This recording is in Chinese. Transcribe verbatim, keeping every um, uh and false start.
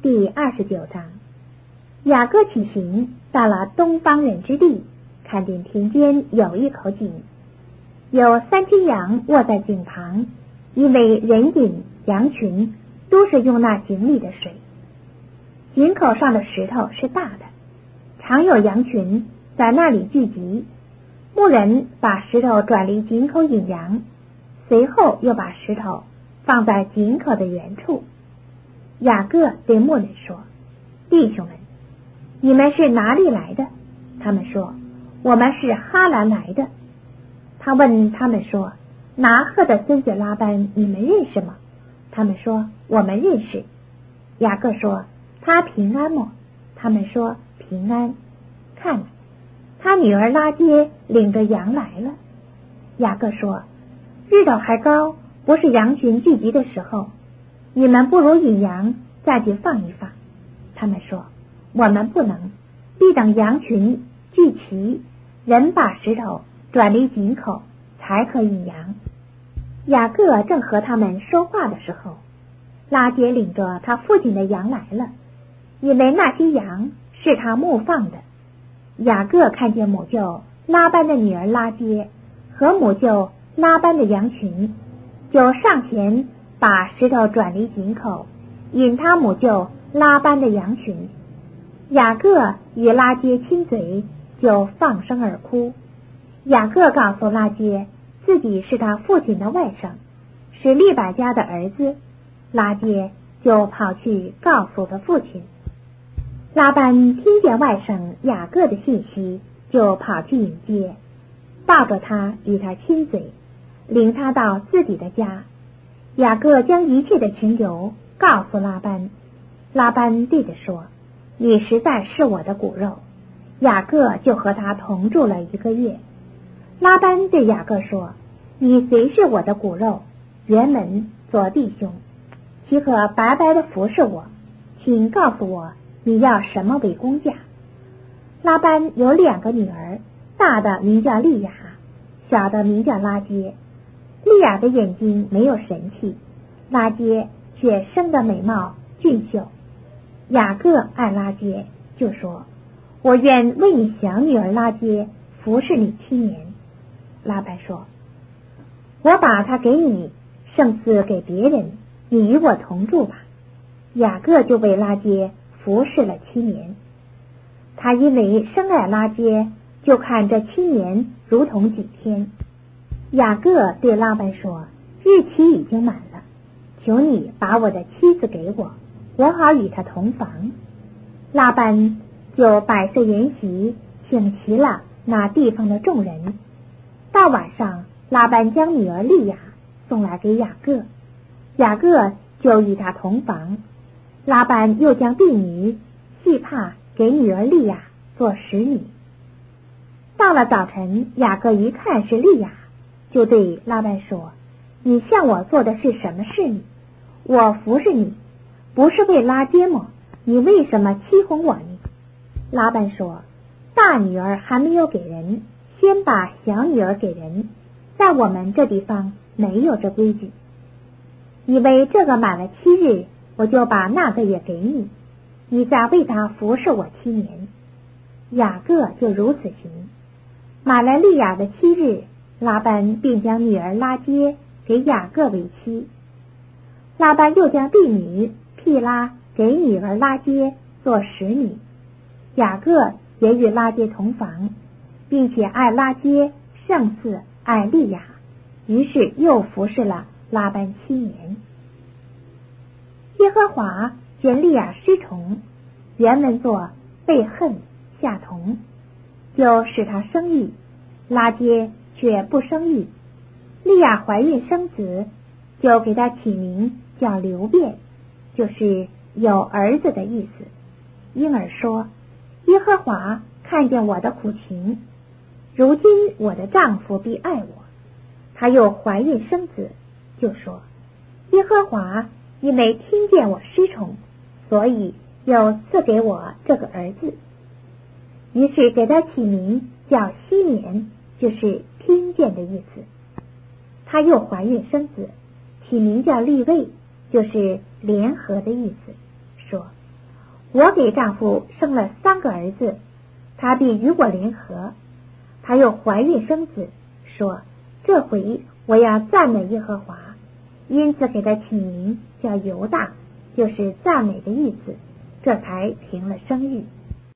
第二十九章。雅各起行，到了东方人之地，看见田间有一口井，有三只羊卧在井旁，因为人饮羊群都是用那井里的水。井口上的石头是大的，常有羊群在那里聚集。牧人把石头转离井口引羊，随后又把石头放在井口的原处。雅各对牧人说：弟兄们，你们是哪里来的？他们说：我们是哈兰来的。他问他们说：拿鹤的孙子拉班你们认识吗？他们说：我们认识。雅各说：他平安吗？他们说：平安。看，他女儿拉结领着羊来了。雅各说：日头还高，不是羊群聚集的时候，你们不如引羊再去放一放。他们说：我们不能，必等羊群聚齐，人把石头转离井口，才可引羊。雅各正和他们说话的时候，拉结领着他父亲的羊来了，因为那些羊是他牧放的。雅各看见母舅拉班的女儿拉结和母舅拉班的羊群，就上前把石头转离井口，引他母舅拉班的羊群。雅各与拉结亲嘴，就放声而哭。雅各告诉拉结，自己是他父亲的外甥，是利百加的儿子。拉结就跑去告诉了父亲。拉班听见外甥雅各的信息，就跑去迎接，抱着他与他亲嘴，领他到自己的家。雅各将一切的情由告诉拉班。拉班对着说：你实在是我的骨肉。雅各就和他同住了一个月。拉班对雅各说：你虽是我的骨肉，原门做弟兄，岂可白白的服侍我？请告诉我你要什么为工价？拉班有两个女儿，大的名叫利亚，小的名叫拉结。利亚的眼睛没有神气，拉结却生得美貌俊秀。雅各爱拉结，就说：我愿为你小女儿拉结服侍你七年。拉班说：我把她给你，胜似给别人，你与我同住吧。雅各就为拉结服侍了七年。他因为深爱拉结，就看这七年如同几天。雅各对拉班说：日期已经满了，求你把我的妻子给我，我好与她同房。拉班就摆设筵席，请齐了那地方的众人。到晚上，拉班将女儿利亚送来给雅各，雅各就与他同房。拉班又将婢女细帕给女儿利亚做使女。到了早晨，雅各一看是利亚，就对拉班说：你向我做的是什么事呢？我服侍你，不是为拉结吗？你为什么欺哄我呢？拉班说：大女儿还没有给人，先把小女儿给人，在我们这地方没有这规矩。以为这个满了七日，我就把那个也给你，你再为他服侍我七年。雅各就如此行。满了利亚的七日，拉班便将女儿拉结给雅各为妻。拉班又将婢女毗拉给女儿拉结做使女。雅各也与拉结同房，并且爱拉结胜似爱利亚，于是又服侍了拉班七年。耶和华见利亚失宠，原文作被恨下同，就使他生育，拉结却不生育。利亚怀孕生子，就给他起名叫流便，就是有儿子的意思。因而说：耶和华看见我的苦情，如今我的丈夫必爱我。他又怀孕生子，就说：耶和华因为听见我失宠，所以又赐给我这个儿子。于是给他起名叫西缅，就是听见的意思。他又怀孕生子，起名叫利位，就是联合的意思，说： 我给丈夫生了三个儿子，他必与我联合。他又怀孕生子，说这回我要赞美耶和华，因此给他起名叫犹大，就是赞美的意思，这才停了生育。